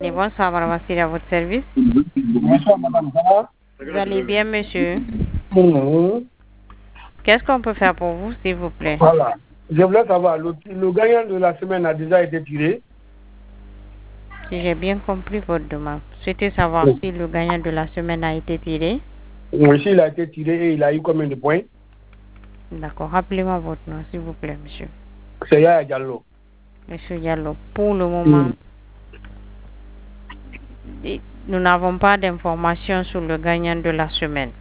Et bonsoir, madame Assiri, à votre service. Bonsoir, madame. Ça va? Vous allez bien, monsieur? Mhm. Qu'est-ce qu'on peut faire pour vous, s'il vous plaît? Voilà. Je voulais savoir, le gagnant de la semaine a déjà été tiré. Si j'ai bien compris votre demande, souhaitez savoir Oui. si le gagnant de la semaine a été tiré. Oui, s'il a été tiré et il a eu combien de points? D'accord. Rappelez-moi votre nom, s'il vous plaît, monsieur. C'est Yaya Diallo. Monsieur Diallo, pour le moment, nous n'avons pas d'informations sur le gagnant de la semaine.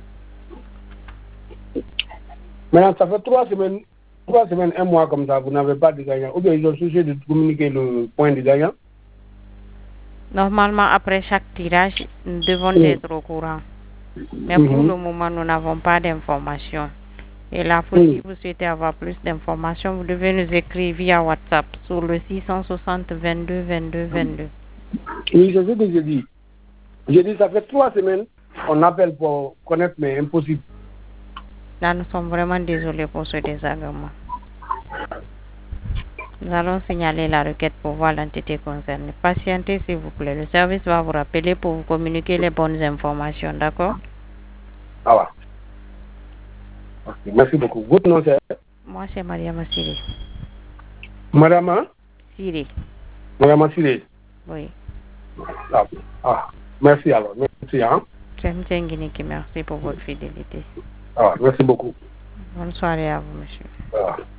Maintenant, ça fait 3 semaines, 1 mois comme ça, vous n'avez pas de gagnant. Ou bien ils ont soucié de communiquer le point de gagnant. Normalement, après chaque tirage, nous devons être au courant. Mais pour le moment, nous n'avons pas d'informations. Et là, si vous souhaitez avoir plus d'informations, vous devez nous écrire via WhatsApp sur le 660 22 22 22. Oui, c'est ce que j'ai dit. J'ai dit, ça fait 3 semaines, on appelle pour connaître, mais impossible. Là, nous sommes vraiment désolés pour ce désagrément. Nous allons signaler la requête pour voir l'entité concernée. Patientez, s'il vous plaît. Le service va vous rappeler pour vous communiquer les bonnes informations, d'accord? Ah va. Okay. Merci beaucoup. Votre nom, c'est? Moi, c'est Mariama Siri. Madame? Siri. Madame Siri. Oui. Ah, merci alors. Merci. Hein? Merci pour votre fidélité. Ah, merci beaucoup. Bonne soirée à vous, monsieur. Ah.